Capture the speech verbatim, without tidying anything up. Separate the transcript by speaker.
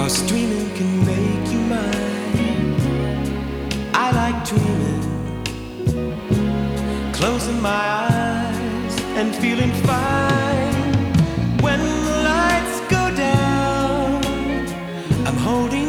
Speaker 1: 'cause dreaming can make you mine. I like dreaming, closing my eyes and feeling fine. When the lights go down, I'm holding